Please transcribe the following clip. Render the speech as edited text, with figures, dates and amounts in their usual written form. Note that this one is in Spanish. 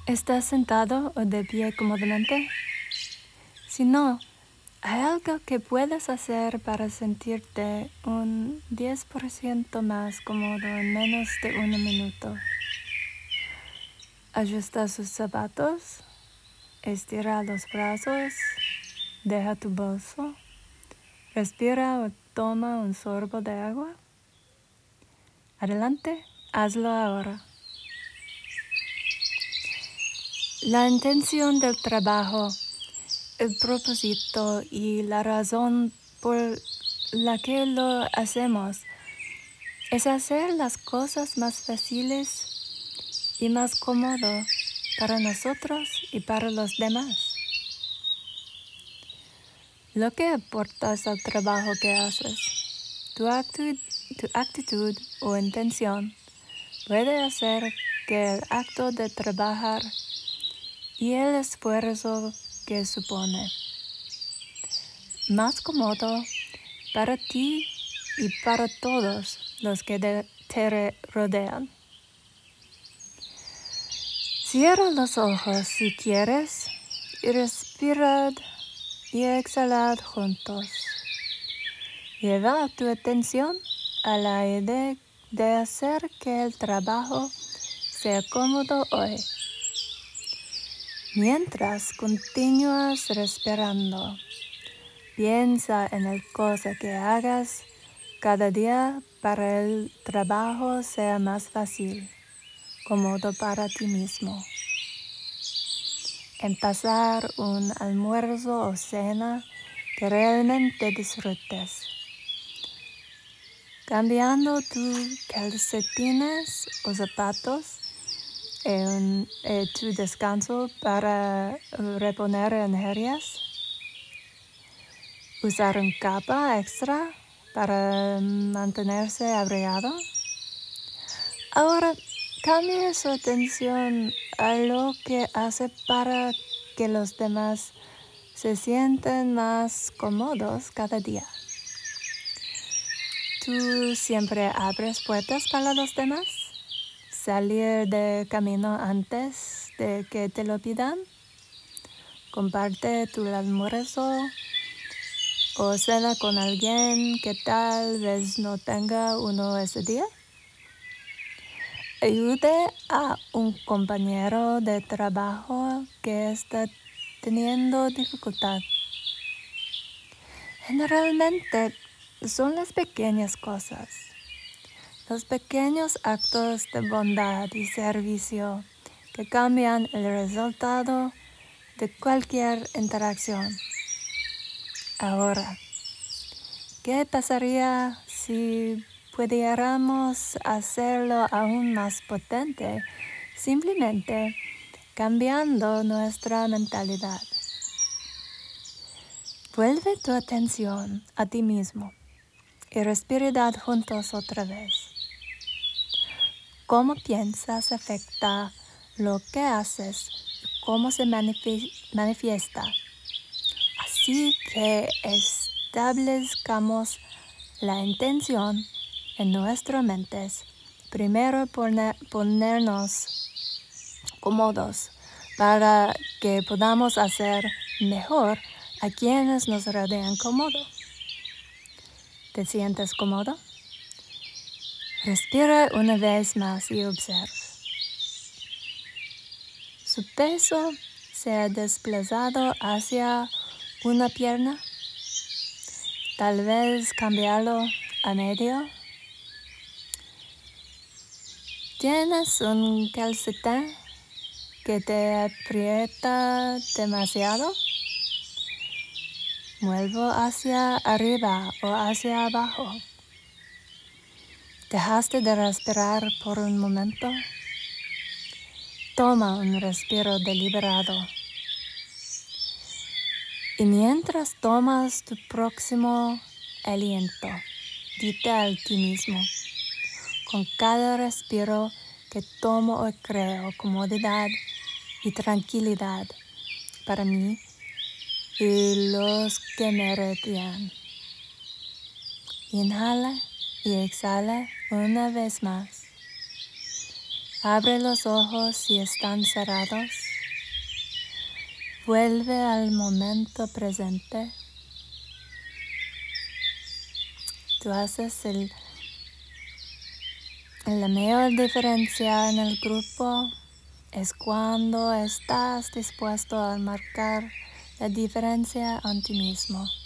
¿Estás sentado o de pie cómodamente? Si no, ¿hay algo que puedas hacer para sentirte un 10% más cómodo en menos de 1 minuto? Ajusta sus zapatos, estira los brazos, deja tu bolso, respira o toma un sorbo de agua. Adelante, hazlo ahora. La intención del trabajo, el propósito y la razón por la que lo hacemos es hacer las cosas más fáciles y más cómodo para nosotros y para los demás. Lo que aportas al trabajo que haces, tu actitud o intención puede hacer que el acto de trabajar y el esfuerzo que supone más cómodo para ti y para todos los que te rodean. Cierra los ojos si quieres y respirad y exhalad juntos. Lleva tu atención a la idea de hacer que el trabajo sea cómodo hoy. Mientras continúas respirando, piensa en la cosa que hagas cada día para el trabajo sea más fácil, cómodo para ti mismo. En pasar un almuerzo o cena que realmente disfrutes. Cambiando tus calcetines o zapatos en tu descanso para reponer energías. Usar una capa extra para mantenerse abrigado. Ahora cambie su atención a lo que hace para que los demás se sientan más cómodos cada día. ¿Tú siempre abres puertas para los demás? ¿Salir de camino antes de que te lo pidan? ¿Comparte tu almuerzo o cena con alguien que tal vez no tenga uno ese día? Ayude a un compañero de trabajo que está teniendo dificultad. Generalmente son las pequeñas cosas, los pequeños actos de bondad y servicio que cambian el resultado de cualquier interacción. Ahora, ¿qué pasaría si pudiéramos hacerlo aún más potente, simplemente cambiando nuestra mentalidad? Vuelve tu atención a ti mismo y respirad juntos otra vez. ¿Cómo piensas afecta lo que haces y cómo se manifiesta? Así que establezcamos la intención en nuestras mentes. Primero ponernos cómodos para que podamos hacer mejor a quienes nos rodean cómodo. ¿Te sientes cómodo? Respira una vez más y observa. Su peso se ha desplazado hacia una pierna. Tal vez cambiarlo a medio. ¿Tienes un calcetín que te aprieta demasiado? Muevo hacia arriba o hacia abajo. ¿Dejaste de respirar por un momento? Toma un respiro deliberado. Y mientras tomas tu próximo aliento, dite a ti mismo, con cada respiro que tomo hoy creo comodidad y tranquilidad para mí y los que me rodean. Inhala y exhala una vez más. Abre los ojos si están cerrados. Vuelve al momento presente. Tú haces la mayor diferencia en el grupo es cuando estás dispuesto a marcar la diferencia en ti mismo.